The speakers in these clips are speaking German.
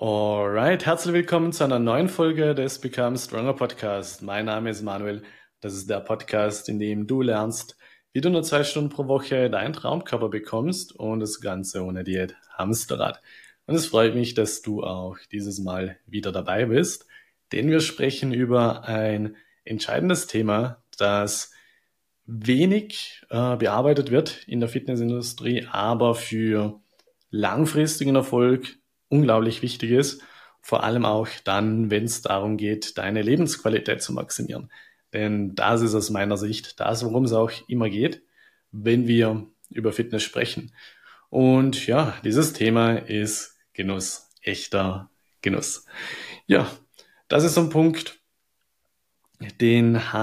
Alright, herzlich willkommen zu einer neuen Folge des Become Stronger Podcast. Mein Name ist Manuel. Das ist der Podcast, in dem du lernst, wie du nur 2 Stunden pro Woche deinen Traumkörper bekommst und das Ganze ohne Diät, Hamsterrad. Und es freut mich, dass du auch dieses Mal wieder dabei bist, denn wir sprechen über ein entscheidendes Thema, das wenig bearbeitet wird in der Fitnessindustrie, aber für langfristigen Erfolg unglaublich wichtig ist, vor allem auch dann, wenn es darum geht, deine Lebensqualität zu maximieren. Denn das ist aus meiner Sicht das, worum es auch immer geht, wenn wir über Fitness sprechen. Und ja, dieses Thema ist Genuss, echter Genuss. Ja, das ist so ein Punkt, den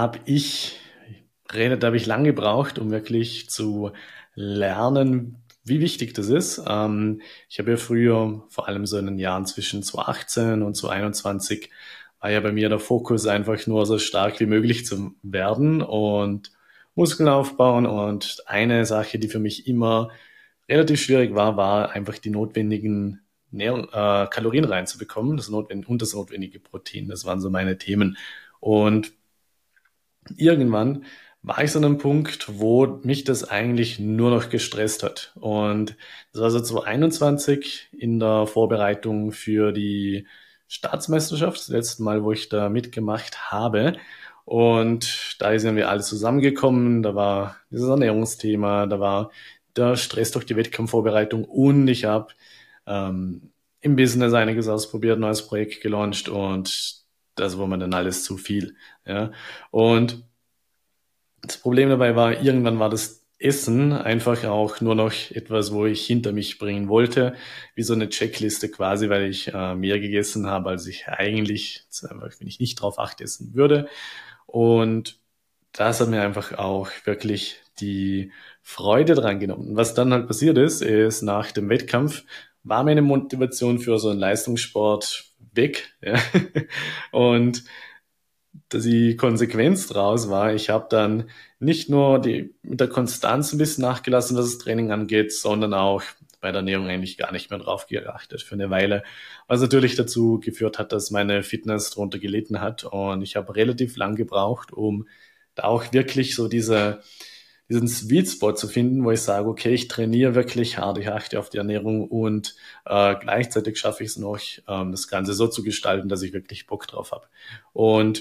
da habe ich lange gebraucht, um wirklich zu lernen, wie wichtig das ist. Ich habe ja früher, vor allem so in den Jahren zwischen 2018 und 2021, war ja bei mir der Fokus einfach nur so stark wie möglich zu werden und Muskeln aufbauen. Und eine Sache, die für mich immer relativ schwierig war, war einfach die notwendigen Kalorien reinzubekommen, und das notwendige Protein. Das waren so meine Themen. Und irgendwann war ich so an einem Punkt, wo mich das eigentlich nur noch gestresst hat. Und das war so 2021 in der Vorbereitung für die Staatsmeisterschaft, das letzte Mal, wo ich da mitgemacht habe. Und da sind wir alle zusammengekommen, da war dieses Ernährungsthema, da war der Stress durch die Wettkampfvorbereitung und ich habe im Business einiges ausprobiert, neues Projekt gelauncht und das war mir dann alles zu viel. Ja. Und das Problem dabei war, irgendwann war das Essen einfach auch nur noch etwas, wo ich hinter mich bringen wollte, wie so eine Checkliste quasi, weil ich mehr gegessen habe, als ich eigentlich, wenn ich nicht drauf achte, essen würde. Und das hat mir einfach auch wirklich die Freude dran genommen. Was dann halt passiert ist nach dem Wettkampf war meine Motivation für so einen Leistungssport weg. Ja. Und die Konsequenz draus war, ich habe dann nicht nur mit der Konstanz ein bisschen nachgelassen, was das Training angeht, sondern auch bei der Ernährung eigentlich gar nicht mehr drauf geachtet für eine Weile, was natürlich dazu geführt hat, dass meine Fitness darunter gelitten hat und ich habe relativ lang gebraucht, um da auch wirklich so diesen Sweet Spot zu finden, wo ich sage, okay, ich trainiere wirklich hart, ich achte auf die Ernährung und gleichzeitig schaffe ich es noch, das Ganze so zu gestalten, dass ich wirklich Bock drauf habe. Und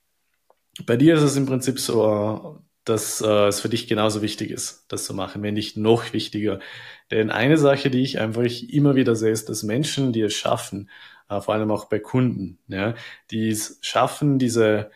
bei dir ist es im Prinzip so, dass es für dich genauso wichtig ist, das zu machen, wenn nicht noch wichtiger. Denn eine Sache, die ich einfach immer wieder sehe, ist, dass Menschen, die es schaffen, vor allem auch bei Kunden, ja, die es schaffen, diese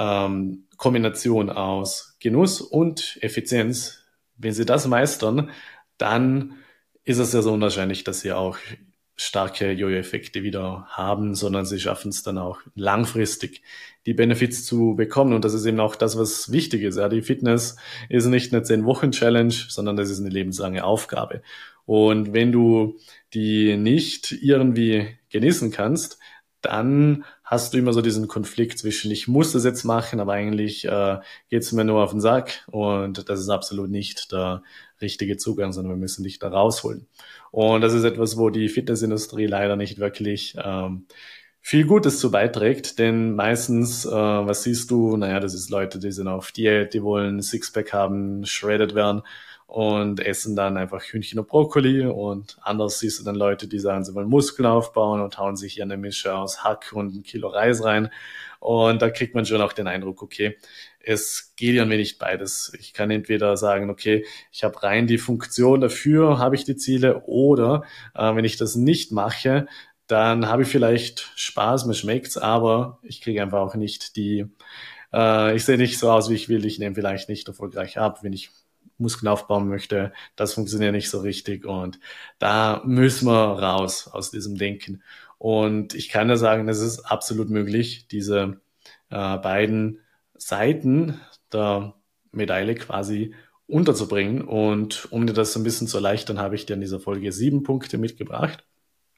Kombination aus Genuss und Effizienz, wenn sie das meistern, dann ist es ja so unwahrscheinlich, dass sie auch starke Jojo-Effekte wieder haben, sondern sie schaffen es dann auch langfristig, die Benefits zu bekommen. Und das ist eben auch das, was wichtig ist. Ja, die Fitness ist nicht eine 10-Wochen-Challenge, sondern das ist eine lebenslange Aufgabe. Und wenn du die nicht irgendwie genießen kannst, dann hast du immer so diesen Konflikt zwischen, ich muss das jetzt machen, aber eigentlich geht es mir nur auf den Sack. Und das ist absolut nicht der richtige Zugang, sondern wir müssen dich da rausholen. Und das ist etwas, wo die Fitnessindustrie leider nicht wirklich viel Gutes zu beiträgt, denn meistens, was siehst du? Naja, das ist Leute, die sind auf Diät, die wollen Sixpack haben, shredded werden und essen dann einfach Hühnchen und Brokkoli und anders siehst du dann Leute, die sagen, sie wollen Muskeln aufbauen und hauen sich hier eine Mische aus Hack und 1 Kilo Reis rein und da kriegt man schon auch den Eindruck, okay, es geht ja mir nicht beides. Ich kann entweder sagen, okay, ich habe rein die Funktion dafür, habe ich die Ziele, oder wenn ich das nicht mache, dann habe ich vielleicht Spaß, mir schmeckt's, aber ich kriege einfach auch nicht ich sehe nicht so aus, wie ich will, ich nehme vielleicht nicht erfolgreich ab, wenn ich Muskeln aufbauen möchte, das funktioniert nicht so richtig und da müssen wir raus aus diesem Denken. Und ich kann ja sagen, es ist absolut möglich, diese beiden Seiten der Medaille quasi unterzubringen. Und um dir das so ein bisschen zu erleichtern, habe ich dir in dieser Folge 7 Punkte mitgebracht,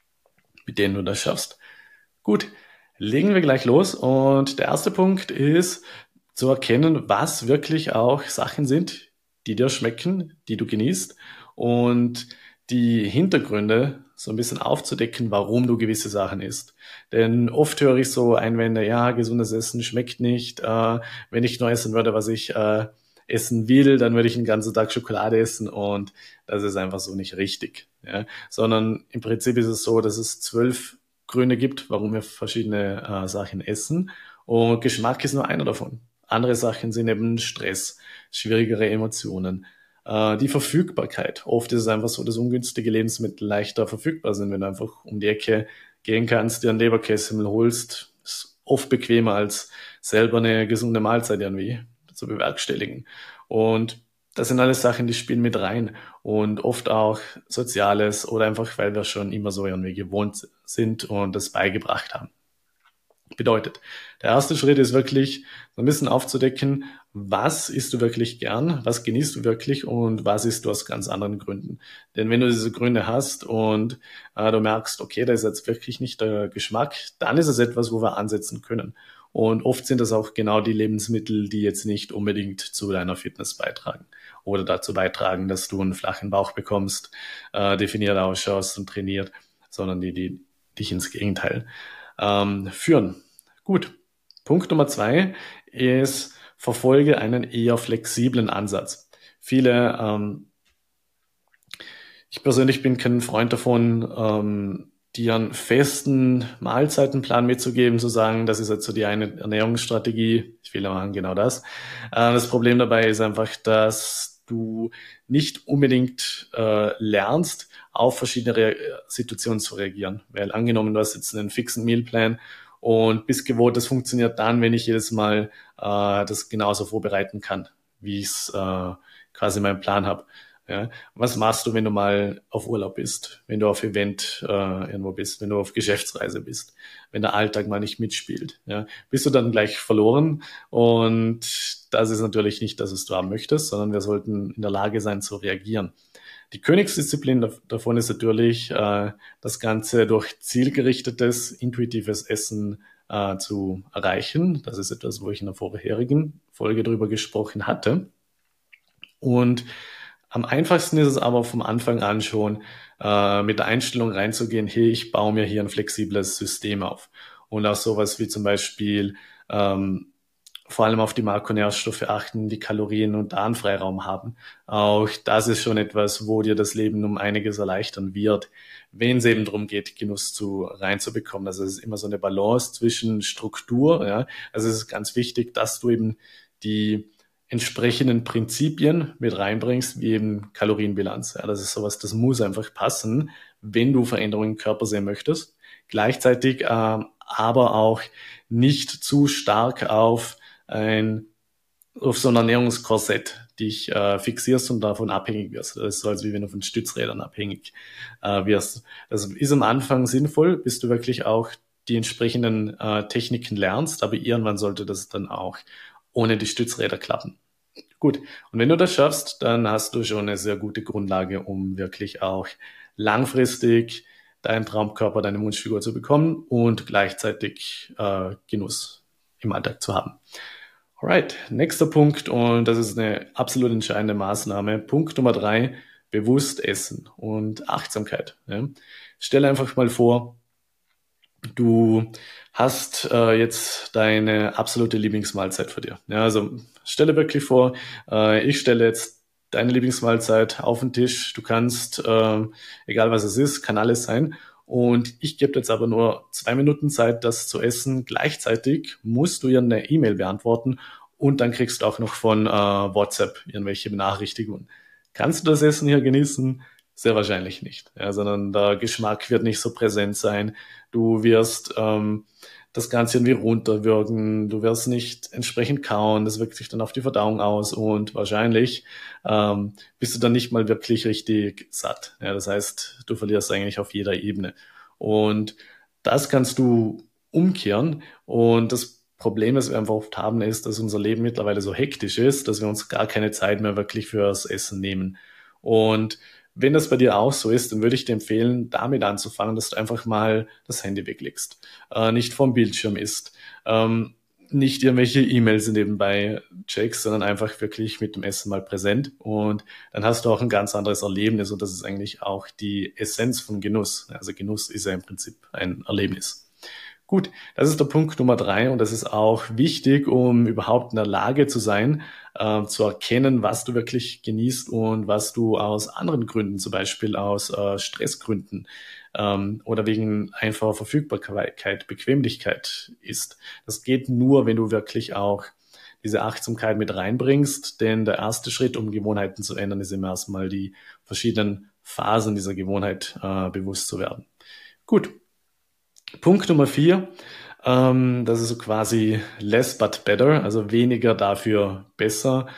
mit denen du das schaffst. Gut, legen wir gleich los. Und der erste Punkt ist zu erkennen, was wirklich auch Sachen sind, die dir schmecken, die du genießt und die Hintergründe so ein bisschen aufzudecken, warum du gewisse Sachen isst. Denn oft höre ich so Einwände, ja, gesundes Essen schmeckt nicht. Wenn ich nur essen würde, was ich essen will, dann würde ich den ganzen Tag Schokolade essen und das ist einfach so nicht richtig. Ja? Sondern im Prinzip ist es so, dass es 12 Gründe gibt, warum wir verschiedene Sachen essen und Geschmack ist nur einer davon. Andere Sachen sind eben Stress, schwierigere Emotionen, die Verfügbarkeit. Oft ist es einfach so, dass ungünstige Lebensmittel leichter verfügbar sind. Wenn du einfach um die Ecke gehen kannst, dir einen Leberkässemmel holst, ist oft bequemer als selber eine gesunde Mahlzeit irgendwie zu bewerkstelligen. Und das sind alles Sachen, die spielen mit rein. Und oft auch Soziales oder einfach, weil wir schon immer so irgendwie gewohnt sind und das beigebracht haben. Bedeutet, der erste Schritt ist wirklich so ein bisschen aufzudecken, was isst du wirklich gern, was genießt du wirklich und was isst du aus ganz anderen Gründen. Denn wenn du diese Gründe hast und du merkst, okay, da ist jetzt wirklich nicht der Geschmack, dann ist es etwas, wo wir ansetzen können. Und oft sind das auch genau die Lebensmittel, die jetzt nicht unbedingt zu deiner Fitness beitragen oder dazu beitragen, dass du einen flachen Bauch bekommst, definiert ausschaust und trainiert, sondern die dich ins Gegenteil führen. Gut. Punkt Nummer 2 ist, verfolge einen eher flexiblen Ansatz. Ich persönlich bin kein Freund davon, dir einen festen Mahlzeitenplan mitzugeben, zu sagen, das ist jetzt so die eine Ernährungsstrategie. Viele machen genau das. Das Problem dabei ist einfach, dass du nicht unbedingt lernst, auf verschiedene Situationen zu reagieren. Weil angenommen, du hast jetzt einen fixen Mealplan und bist gewohnt, das funktioniert dann, wenn ich jedes Mal das genauso vorbereiten kann, wie ich es quasi in meinem Plan habe. Ja, was machst du, wenn du mal auf Urlaub bist, wenn du auf Event irgendwo bist, wenn du auf Geschäftsreise bist, wenn der Alltag mal nicht mitspielt? Ja, bist du dann gleich verloren? Und das ist natürlich nicht das, was du haben möchtest, sondern wir sollten in der Lage sein zu reagieren. Die Königsdisziplin davon ist natürlich, das Ganze durch zielgerichtetes, intuitives Essen zu erreichen. Das ist etwas, wo ich in der vorherigen Folge drüber gesprochen hatte. Und am einfachsten ist es aber vom Anfang an schon mit der Einstellung reinzugehen, hey, ich baue mir hier ein flexibles System auf. Und auch sowas wie zum Beispiel vor allem auf die Makronährstoffe achten, die Kalorien und da einen Freiraum haben. Auch das ist schon etwas, wo dir das Leben um einiges erleichtern wird, wenn es eben darum geht, Genuss reinzubekommen. Also es ist immer so eine Balance zwischen Struktur. Ja. Also es ist ganz wichtig, dass du eben die entsprechenden Prinzipien mit reinbringst, wie eben Kalorienbilanz. Ja, das ist sowas, das muss einfach passen, wenn du Veränderungen im Körper sehen möchtest. Gleichzeitig aber auch nicht zu stark auf so ein Ernährungskorsett dich fixierst und davon abhängig wirst. Das ist so, als wie wenn du von Stützrädern abhängig wirst. Das ist am Anfang sinnvoll, bis du wirklich auch die entsprechenden Techniken lernst, aber irgendwann sollte das dann auch ohne die Stützräder klappen. Gut, und wenn du das schaffst, dann hast du schon eine sehr gute Grundlage, um wirklich auch langfristig deinen Traumkörper, deine Wunschfigur zu bekommen und gleichzeitig Genuss im Alltag zu haben. Alright, nächster Punkt, und das ist eine absolut entscheidende Maßnahme. Punkt Nummer 3, bewusst essen und Achtsamkeit. Ja. Stell einfach mal vor, du hast jetzt deine absolute Lieblingsmahlzeit vor dir. Ja, also stelle wirklich vor, ich stelle jetzt deine Lieblingsmahlzeit auf den Tisch. Du kannst, egal was es ist, kann alles sein. Und ich gebe jetzt aber nur 2 Minuten Zeit, das zu essen. Gleichzeitig musst du ihr eine E-Mail beantworten und dann kriegst du auch noch von WhatsApp irgendwelche Benachrichtigungen. Kannst du das Essen hier genießen? Sehr wahrscheinlich nicht, ja, sondern der Geschmack wird nicht so präsent sein. Du wirst das Ganze irgendwie runterwürgen, du wirst nicht entsprechend kauen, das wirkt sich dann auf die Verdauung aus und wahrscheinlich bist du dann nicht mal wirklich richtig satt. Ja, das heißt, du verlierst eigentlich auf jeder Ebene. Und das kannst du umkehren. Und das Problem, das wir einfach oft haben, ist, dass unser Leben mittlerweile so hektisch ist, dass wir uns gar keine Zeit mehr wirklich fürs Essen nehmen. Und wenn das bei dir auch so ist, dann würde ich dir empfehlen, damit anzufangen, dass du einfach mal das Handy weglegst, nicht vom Bildschirm isst. nicht irgendwelche E-Mails nebenbei checkst, sondern einfach wirklich mit dem Essen mal präsent. Und dann hast du auch ein ganz anderes Erlebnis. Und das ist eigentlich auch die Essenz von Genuss. Also Genuss ist ja im Prinzip ein Erlebnis. Gut, das ist der Punkt Nummer 3 und das ist auch wichtig, um überhaupt in der Lage zu sein, zu erkennen, was du wirklich genießt und was du aus anderen Gründen, zum Beispiel aus Stressgründen oder wegen einfacher Verfügbarkeit, Bequemlichkeit isst. Das geht nur, wenn du wirklich auch diese Achtsamkeit mit reinbringst, denn der erste Schritt, um Gewohnheiten zu ändern, ist immer erstmal die verschiedenen Phasen dieser Gewohnheit bewusst zu werden. Gut. Punkt Nummer 4, das ist so quasi less but better, also weniger dafür besser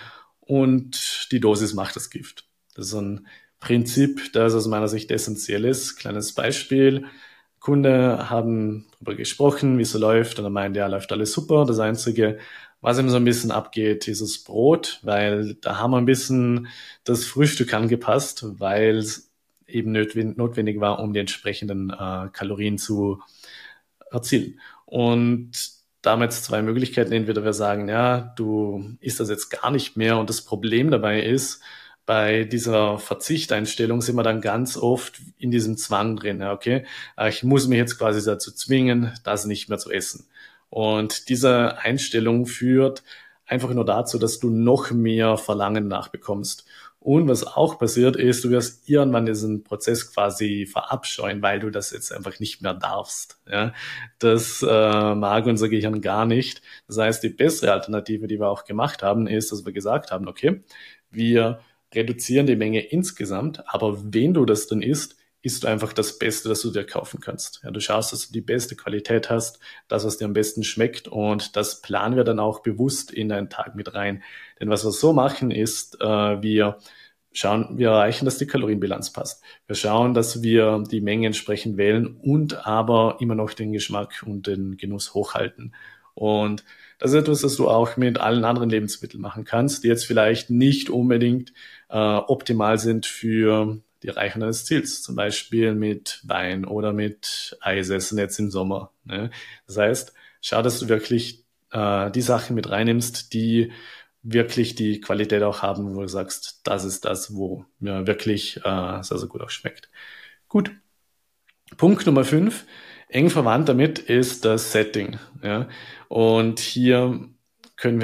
und die Dosis macht das Gift. Das ist so ein Prinzip, das aus meiner Sicht essentiell ist. Kleines Beispiel, Kunde haben darüber gesprochen, wie es so läuft und er meint, ja, läuft alles super. Das Einzige, was ihm so ein bisschen abgeht, ist das Brot, weil da haben wir ein bisschen das Frühstück angepasst, weil es eben notwendig war, um die entsprechenden Kalorien zu erzielen. Und damit zwei Möglichkeiten. Entweder wir sagen, ja, du isst das jetzt gar nicht mehr und das Problem dabei ist, bei dieser Verzichteinstellung sind wir dann ganz oft in diesem Zwang drin. Ja, okay, ich muss mich jetzt quasi dazu zwingen, das nicht mehr zu essen. Und diese Einstellung führt einfach nur dazu, dass du noch mehr Verlangen nachbekommst. Und was auch passiert ist, du wirst irgendwann diesen Prozess quasi verabscheuen, weil du das jetzt einfach nicht mehr darfst. Ja? Das mag unser Gehirn gar nicht. Das heißt, die bessere Alternative, die wir auch gemacht haben, ist, dass wir gesagt haben, okay, wir reduzieren die Menge insgesamt, aber wenn du das dann isst, isst du einfach das Beste, das du dir kaufen kannst. Ja, du schaust, dass du die beste Qualität hast, das, was dir am besten schmeckt und das planen wir dann auch bewusst in deinen Tag mit rein. Denn was wir so machen ist, wir erreichen, dass die Kalorienbilanz passt. Wir schauen, dass wir die Menge entsprechend wählen und aber immer noch den Geschmack und den Genuss hochhalten. Und das ist etwas, das du auch mit allen anderen Lebensmitteln machen kannst, die jetzt vielleicht nicht unbedingt optimal sind für die Erreichung deines Ziels. Zum Beispiel mit Wein oder mit Eisessen jetzt im Sommer. Ne? Das heißt, schau, dass du wirklich die Sachen mit reinnimmst, die wirklich die Qualität auch haben, wo du sagst, das ist das, wo mir wirklich sehr, sehr gut auch schmeckt. Gut. Punkt Nummer 5, eng verwandt damit ist das Setting. Ja? Und hier können wir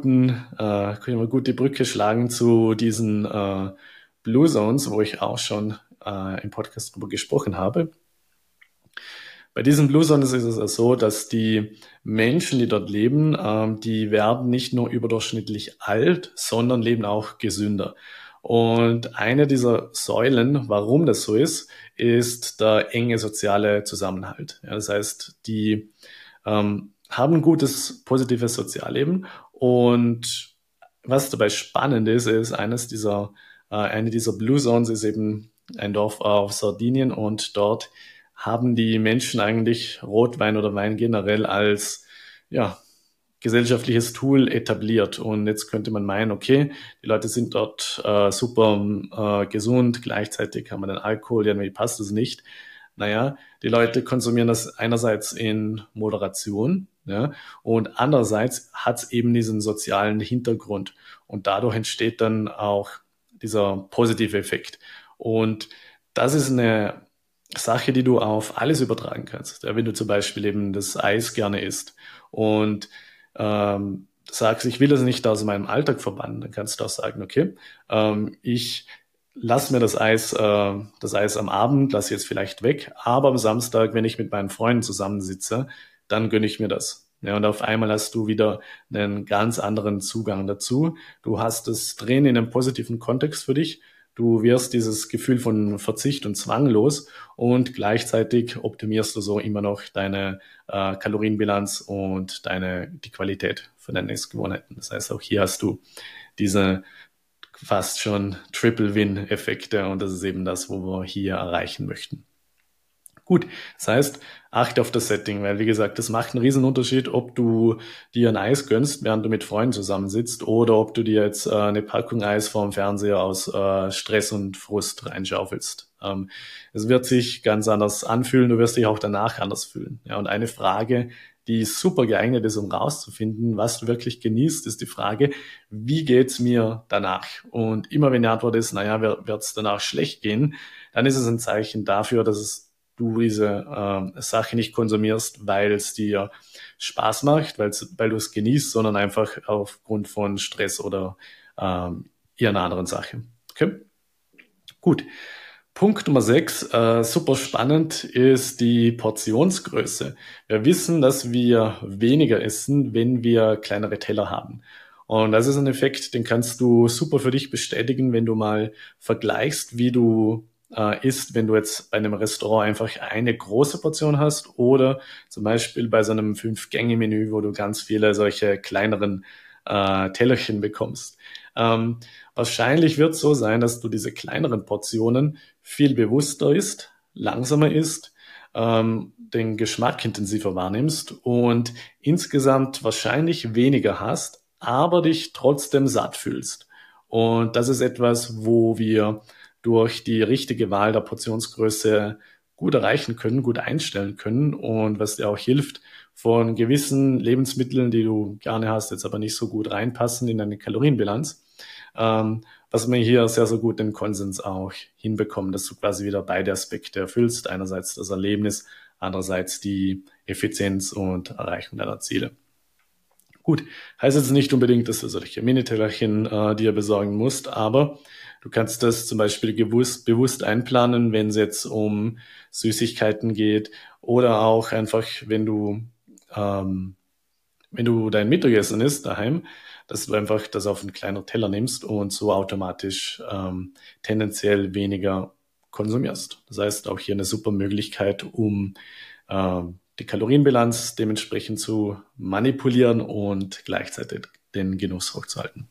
gut die Brücke schlagen zu diesen Blue Zones, wo ich auch schon im Podcast drüber gesprochen habe. Bei diesen Blue Zones ist es ja so, dass die Menschen, die dort leben, die werden nicht nur überdurchschnittlich alt, sondern leben auch gesünder. Und eine dieser Säulen, warum das so ist der enge soziale Zusammenhalt. Ja, das heißt, die haben ein gutes, positives Sozialleben. Und was dabei spannend ist eine dieser Blue Zones ist eben ein Dorf auf Sardinien und dort haben die Menschen eigentlich Rotwein oder Wein generell als ja, gesellschaftliches Tool etabliert. Und jetzt könnte man meinen, okay, die Leute sind dort super gesund, gleichzeitig haben wir den Alkohol, irgendwie passt das nicht. Naja, die Leute konsumieren das einerseits in Moderation, ja, und andererseits hat es eben diesen sozialen Hintergrund. Und dadurch entsteht dann auch dieser positive Effekt. Und das ist eine Sache, die du auf alles übertragen kannst. Ja, wenn du zum Beispiel eben das Eis gerne isst und sagst, ich will das nicht aus meinem Alltag verbannen, dann kannst du auch sagen, okay, ich lass mir das Eis am Abend, lass jetzt vielleicht weg, aber am Samstag, wenn ich mit meinen Freunden zusammensitze, dann gönne ich mir das. Ja, und auf einmal hast du wieder einen ganz anderen Zugang dazu. Du hast es drin in einem positiven Kontext für dich. Du wirst dieses Gefühl von Verzicht und Zwang los und gleichzeitig optimierst du so immer noch deine Kalorienbilanz und die Qualität von deinen Essgewohnheiten. Das heißt, auch hier hast du diese fast schon Triple-Win-Effekte und das ist eben das, wo wir hier erreichen möchten. Gut, das heißt, achte auf das Setting, weil wie gesagt, das macht einen riesen Unterschied, ob du dir ein Eis gönnst, während du mit Freunden zusammensitzt, oder ob du dir jetzt eine Packung Eis vorm Fernseher aus Stress und Frust reinschaufelst. Es wird sich ganz anders anfühlen, du wirst dich auch danach anders fühlen. Ja, und eine Frage, die super geeignet ist, um rauszufinden, was du wirklich genießt, ist die Frage, wie geht's mir danach? Und immer wenn die Antwort ist, naja, wird's danach schlecht gehen, dann ist es ein Zeichen dafür, dass du diese Sache nicht konsumierst, weil es dir Spaß macht, weil du es genießt, sondern einfach aufgrund von Stress oder irgendeiner anderen Sache. Okay? Gut. Punkt Nummer 6, super spannend, ist die Portionsgröße. Wir wissen, dass wir weniger essen, wenn wir kleinere Teller haben. Und das ist ein Effekt, den kannst du super für dich bestätigen, wenn du mal vergleichst, wie du isst, wenn du jetzt bei einem Restaurant einfach eine große Portion hast oder zum Beispiel bei so einem 5-Gänge-Menü, wo du ganz viele solche kleineren Tellerchen bekommst. Wahrscheinlich wird es so sein, dass du diese kleineren Portionen viel bewusster isst, langsamer isst, den Geschmack intensiver wahrnimmst und insgesamt wahrscheinlich weniger hast, aber dich trotzdem satt fühlst. Und das ist etwas, wo wir durch die richtige Wahl der Portionsgröße gut erreichen können, gut einstellen können und was dir auch hilft, von gewissen Lebensmitteln, die du gerne hast, jetzt aber nicht so gut reinpassen in deine Kalorienbilanz, was man hier sehr, sehr gut den Konsens auch hinbekommt, dass du quasi wieder beide Aspekte erfüllst. Einerseits das Erlebnis, andererseits die Effizienz und Erreichung deiner Ziele. Gut, heißt jetzt nicht unbedingt, dass du solche Minitellerchen dir besorgen musst, aber du kannst das zum Beispiel bewusst einplanen, wenn es jetzt um Süßigkeiten geht oder auch einfach, wenn du dein Mittagessen isst daheim, dass du einfach das auf einen kleinen Teller nimmst und so automatisch tendenziell weniger konsumierst. Das heißt, auch hier eine super Möglichkeit, um die Kalorienbilanz dementsprechend zu manipulieren und gleichzeitig den Genuss hochzuhalten.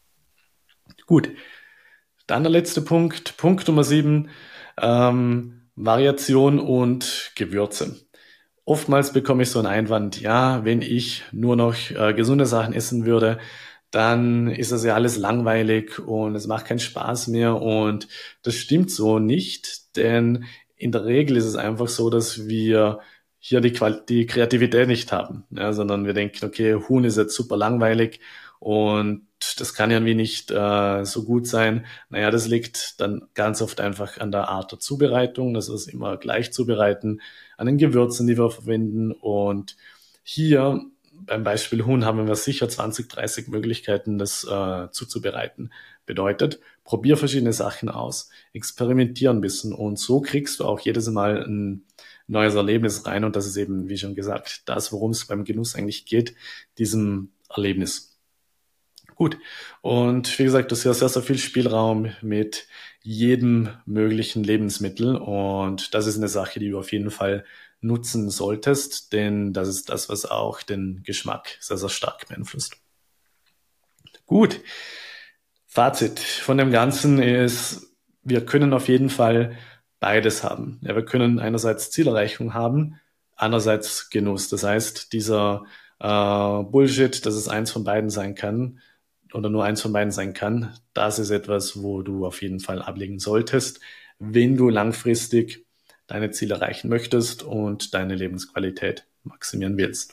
Gut, dann der letzte Punkt, Punkt Nummer 7, Variation und Gewürze. Oftmals bekomme ich so einen Einwand, ja, wenn ich nur noch gesunde Sachen essen würde, dann ist das ja alles langweilig und es macht keinen Spaß mehr. Und das stimmt so nicht, denn in der Regel ist es einfach so, dass wir hier die Kreativität nicht haben, ja, sondern wir denken, okay, Huhn ist jetzt super langweilig und das kann irgendwie nicht so gut sein. Naja, das liegt dann ganz oft einfach an der Art der Zubereitung, dass wir es immer gleich zubereiten, an den Gewürzen, die wir verwenden. Und hier beim Beispiel Huhn haben wir sicher 20, 30 Möglichkeiten, das zuzubereiten. Bedeutet, probier verschiedene Sachen aus, experimentier ein bisschen und so kriegst du auch jedes Mal ein neues Erlebnis rein. Und das ist eben, wie schon gesagt, das, worum es beim Genuss eigentlich geht, diesem Erlebnis. Gut. Und wie gesagt, das ist ja sehr, sehr viel Spielraum mit jedem möglichen Lebensmittel. Und das ist eine Sache, die du auf jeden Fall nutzen solltest, denn das ist das, was auch den Geschmack sehr, sehr stark beeinflusst. Gut. Fazit von dem Ganzen ist, wir können auf jeden Fall beides haben. Ja, wir können einerseits Zielerreichung haben, andererseits Genuss. Das heißt, dieser Bullshit, dass es eins von beiden sein kann, oder nur eins von beiden sein kann, das ist etwas, wo du auf jeden Fall ablegen solltest, wenn du langfristig deine Ziele erreichen möchtest und deine Lebensqualität maximieren willst.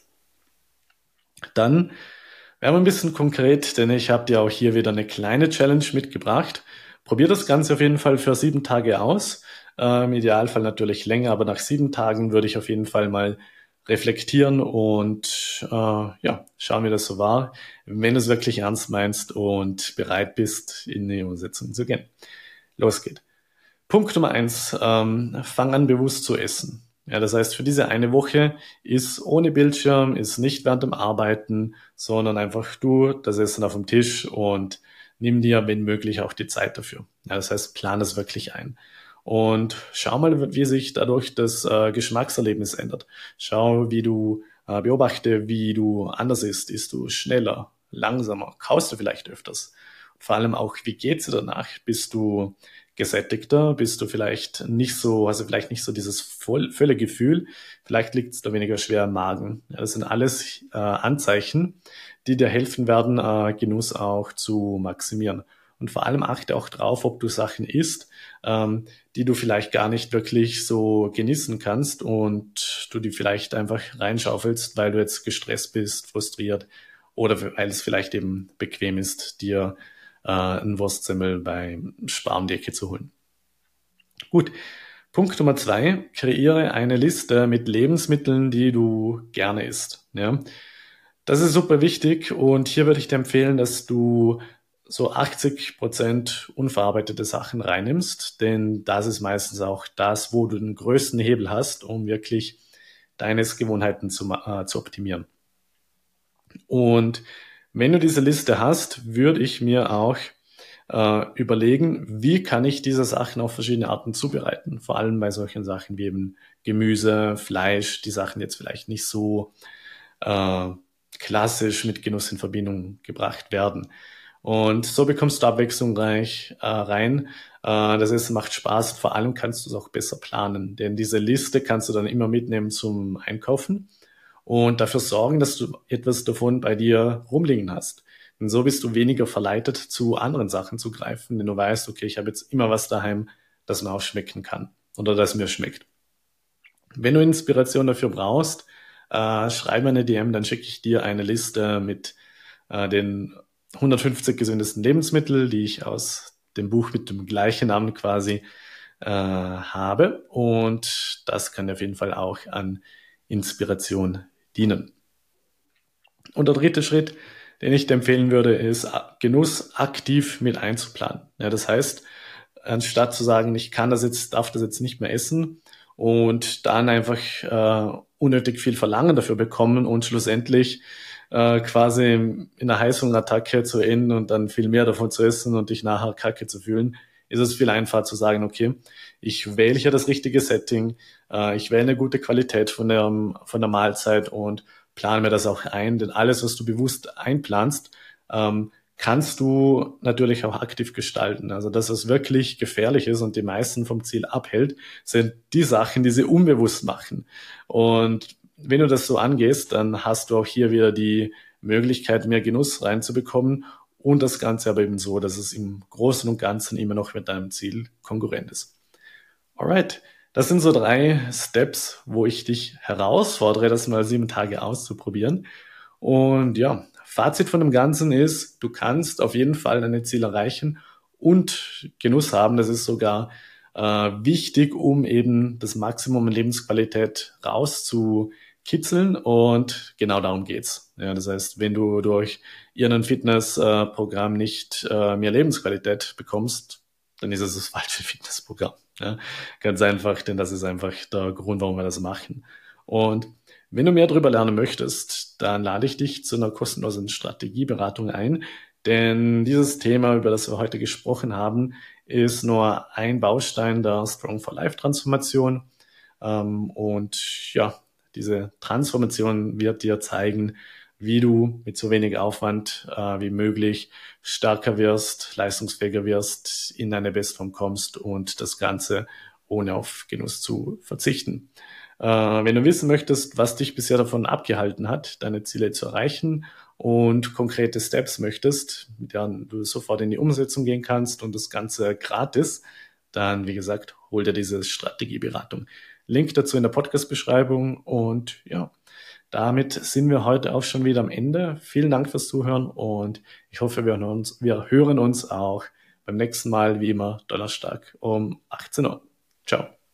Dann werden wir ein bisschen konkret, denn ich habe dir auch hier wieder eine kleine Challenge mitgebracht. Probier das Ganze auf jeden Fall für 7 Tage aus. Im Idealfall natürlich länger, aber nach 7 Tagen würde ich auf jeden Fall mal reflektieren und ja, schauen, wie das so war, wenn du es wirklich ernst meinst und bereit bist, in die Umsetzung zu gehen. Los geht. Punkt Nummer 1, fang an bewusst zu essen. Ja, das heißt, für diese eine Woche ist ohne Bildschirm, ist nicht während dem Arbeiten, sondern einfach du, das Essen auf dem Tisch und nimm dir, wenn möglich, auch die Zeit dafür. Ja, das heißt, plan es wirklich ein. Und schau mal, wie sich dadurch das Geschmackserlebnis ändert. Schau, beobachte, wie du anders isst. Isst du schneller, langsamer? Kaust du vielleicht öfters? Und vor allem auch, wie geht's dir danach? Bist du gesättigter, bist du vielleicht nicht so, also vielleicht nicht so dieses Völlegefühl, vielleicht liegt es da weniger schwer im Magen. Ja, das sind alles Anzeichen, die dir helfen werden, Genuss auch zu maximieren. Und vor allem achte auch drauf, ob du Sachen isst, die du vielleicht gar nicht wirklich so genießen kannst und du die vielleicht einfach reinschaufelst, weil du jetzt gestresst bist, frustriert oder weil es vielleicht eben bequem ist, dir ein Wurstsemmel bei Spar um die Ecke zu holen. Gut, Punkt Nummer 2, kreiere eine Liste mit Lebensmitteln, die du gerne isst. Ja? Das ist super wichtig und hier würde ich dir empfehlen, dass du so 80% unverarbeitete Sachen reinnimmst, denn das ist meistens auch das, wo du den größten Hebel hast, um wirklich deine Gewohnheiten zu optimieren. Und wenn du diese Liste hast, würde ich mir auch überlegen, wie kann ich diese Sachen auf verschiedene Arten zubereiten. Vor allem bei solchen Sachen wie eben Gemüse, Fleisch, die Sachen jetzt vielleicht nicht so klassisch mit Genuss in Verbindung gebracht werden. Und so bekommst du abwechslungsreich rein. Das Essen macht Spaß. Vor allem kannst du es auch besser planen, denn diese Liste kannst du dann immer mitnehmen zum Einkaufen und dafür sorgen, dass du etwas davon bei dir rumliegen hast. Und so bist du weniger verleitet, zu anderen Sachen zu greifen, denn du weißt, okay, ich habe jetzt immer was daheim, das mir auch schmecken kann oder das mir schmeckt. Wenn du Inspiration dafür brauchst, schreib mir eine DM, dann schicke ich dir eine Liste mit den 150 gesündesten Lebensmittel, die ich aus dem Buch mit dem gleichen Namen quasi habe. Und das kann auf jeden Fall auch an Inspiration dienen. Und der dritte Schritt, den ich dir empfehlen würde, ist, Genuss aktiv mit einzuplanen. Ja, das heißt, anstatt zu sagen, ich kann das jetzt, darf das jetzt nicht mehr essen und dann einfach unnötig viel Verlangen dafür bekommen und schlussendlich quasi in einer Heißhungerattacke zu enden und dann viel mehr davon zu essen und dich nachher kacke zu fühlen, ist es viel einfacher zu sagen, okay, ich wähle hier das richtige Setting, ich wähle eine gute Qualität von der Mahlzeit und plane mir das auch ein, denn alles, was du bewusst einplanst, kannst du natürlich auch aktiv gestalten. Also das, was wirklich gefährlich ist und die meisten vom Ziel abhält, sind die Sachen, die sie unbewusst machen. Und wenn du das so angehst, dann hast du auch hier wieder die Möglichkeit, mehr Genuss reinzubekommen und das Ganze aber eben so, dass es im Großen und Ganzen immer noch mit deinem Ziel konkurrent ist. Alright, das sind so 3 Steps, wo ich dich herausfordere, das mal 7 Tage auszuprobieren. Und ja, Fazit von dem Ganzen ist, du kannst auf jeden Fall deine Ziele erreichen und Genuss haben. Das ist sogar wichtig, um eben das Maximum an Lebensqualität rauszukitzeln. Und genau darum geht's. Ja, das heißt, wenn du durch irgendein Fitnessprogramm nicht mehr Lebensqualität bekommst, dann ist es das falsche Fitnessprogramm. Ja, ganz einfach, denn das ist einfach der Grund, warum wir das machen. Und wenn du mehr darüber lernen möchtest, dann lade ich dich zu einer kostenlosen Strategieberatung ein, denn dieses Thema, über das wir heute gesprochen haben, ist nur ein Baustein der Strong for Life Transformation. Und ja, diese Transformation wird dir zeigen, wie du mit so wenig Aufwand wie möglich stärker wirst, leistungsfähiger wirst, in deine Bestform kommst und das Ganze ohne auf Genuss zu verzichten. Wenn du wissen möchtest, was dich bisher davon abgehalten hat, deine Ziele zu erreichen und konkrete Steps möchtest, mit denen du sofort in die Umsetzung gehen kannst und das Ganze gratis, dann, wie gesagt, hol dir diese Strategieberatung. Link dazu in der Podcast-Beschreibung und ja, damit sind wir heute auch schon wieder am Ende. Vielen Dank fürs Zuhören und ich hoffe, wir hören uns auch beim nächsten Mal, wie immer, Donnerstag um 18 Uhr. Ciao.